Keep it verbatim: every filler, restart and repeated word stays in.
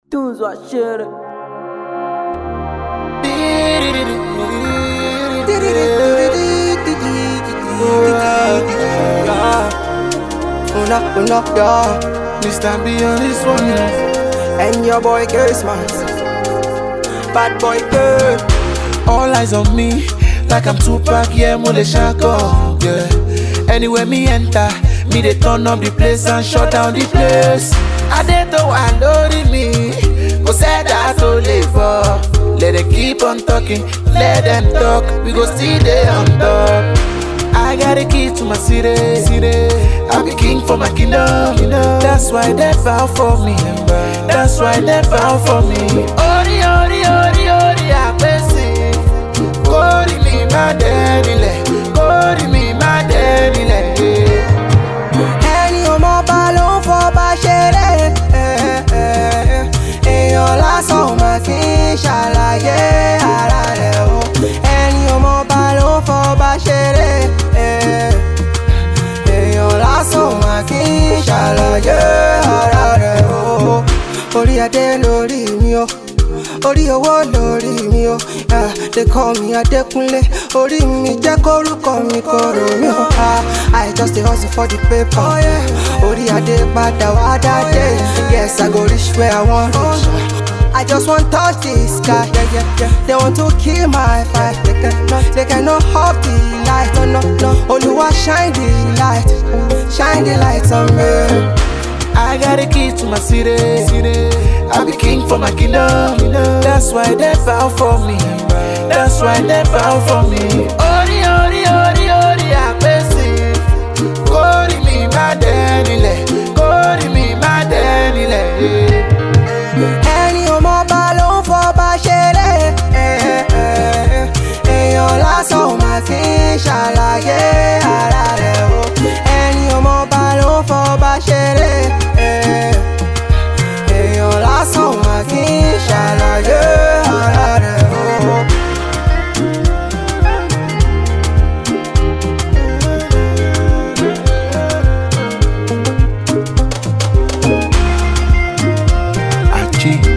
Tunes what shit. Una, una, yeah. Mister B on this one, you know. And your boy Christmas. Bad boy girl. All eyes on me, like I'm Tupac, yeah, Mole Shako, yeah. Anywhere me enter, me they turn up the place and shut down the place. I did the one loading me, go say that to live for. Let them keep on talking, let them talk, we go see they on top. I got a key to my city, city. I be king for my kingdom, kingdom. That's why they bow for me, that's why they bow for me. Ori, ori, ori, ori, I bless it. Kori mi ma denile, kori mi ma denile. Ẹni ò mọ bá ló ń fọba ṣeré. Èèyàn lásán ò mà kí ń ṣàlàyé ara rẹ̀ o. Ẹni ò mọ bá ló ń fọba ṣeré. Èèyàn lásán ò mà kí ń ṣàlàyé ara rẹ̀ o. Orí adé lórí mi o. Orí owó lórí mi o, yeah, they call me Adekunle. Orí mi jẹ́ kórúkọ mi kóró mi o, ah, I just dey hustle for the paper, oh, yeah. Orí adé padà wá dáadé, yes I go reach where I want reach. I just want touch the sky, yeah, yeah, yeah. They want to kill my vibe, they cannot, they cannot off the light, no, no, no. Oluwa shine the light, shine the light on me. I got a key to my city, city. I be king for my kingdom, kingdom. That's why they bow for me, that's why they bow for me. Ori, ori, ori, ori, I bless it. Kori mi ma denile, kori mi ma denile. Ẹni ò mọ bá ló ń fọba ṣeré. Èèyàn lásán ò mà kí ń ṣàlàyé ara rẹ̀ o. Ẹni ò mọ bá ló ń fọba ṣeré. Èèyàn lásán ò mà kí ń ṣàlàyé ara rẹ̀ o. Achi.